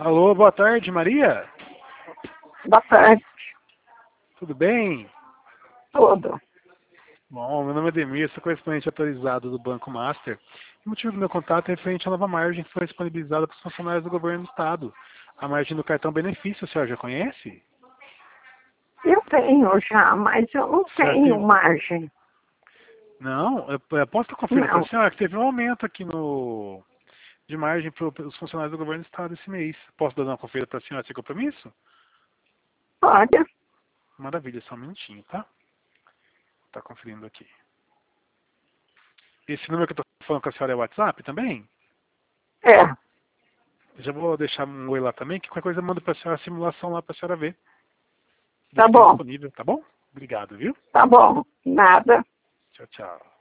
Alô, boa tarde, Maria. Boa tarde. Tudo bem? Tudo. Bom, meu nome é Demir, sou correspondente autorizado do Banco Master. O motivo do meu contato é referente à nova margem que foi disponibilizada para os funcionários do governo do Estado. A margem do cartão benefício, o senhor já conhece? Eu tenho já, mas eu não tenho margem. Não? Eu posso conferir para Não. a senhora que teve um aumento aqui de margem para os funcionários do governo do Estado esse mês. Posso dar uma conferida para a senhora sem compromisso? Olha, Maravilha, só um minutinho, tá? Tá conferindo aqui. Esse número que eu tô falando com a senhora é o WhatsApp também? é, Já vou deixar um oi lá também, que qualquer coisa eu mando pra senhora a simulação lá pra senhora ver. Do tá que tem bom, disponível, tá bom? Obrigado, viu? tá bom. Nada. Tchau, tchau.